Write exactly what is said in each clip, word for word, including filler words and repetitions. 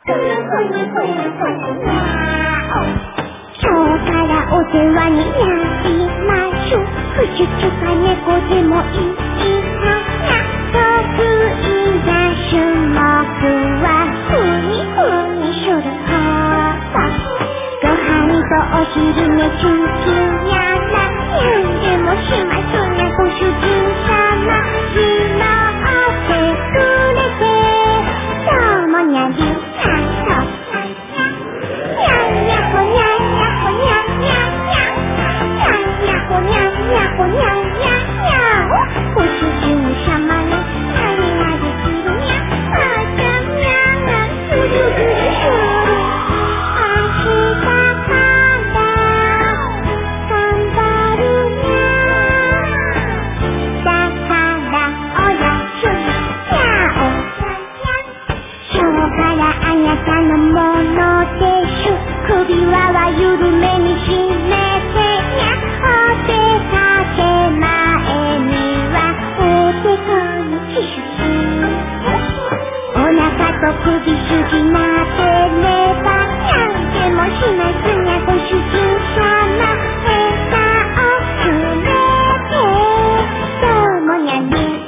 今日からお世話になりましょう。プチュチュか猫でもいいかな。得意な種目はふにふにすること。ご飯とお昼寝中級やら何でもしますねご主人様。拾ってくれてどうもにゃりご主人様の何ができるにゃ。あちゃんにゃがするぐるする。明日から頑張るにゃ。だからおやすみにゃお。今日からあなたのものでしゅ。首輪は緩めに締めてにゃ。お出かけ前にお腹と首筋なでれば何でもしますにゃご主人様。餌をくれてどうもにゃにゃにゃに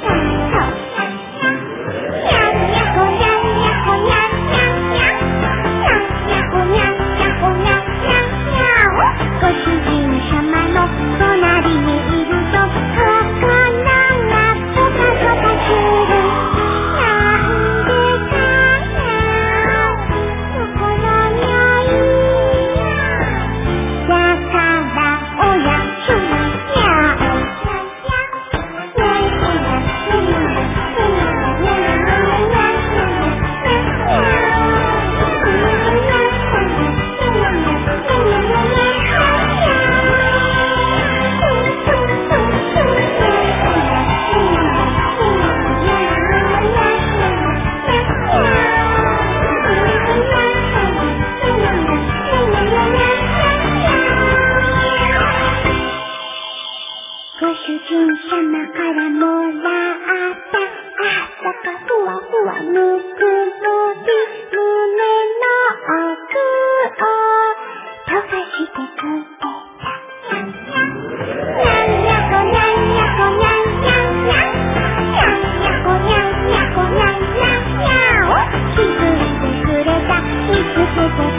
ゃにゃほにゃにゃほにゃにゃにゃにゃほにゃにゃほにゃにゃにゃご主人様の隣にいると心がポカポカする。ご主人様からもらったあったかふわふわぬくもり胸の奥を溶かしてくれた。にゃんにゃこにゃんにゃこにゃんにゃんにゃんにゃこにゃんにゃこにゃんにゃんにゃんを気づいてくれた。いつけて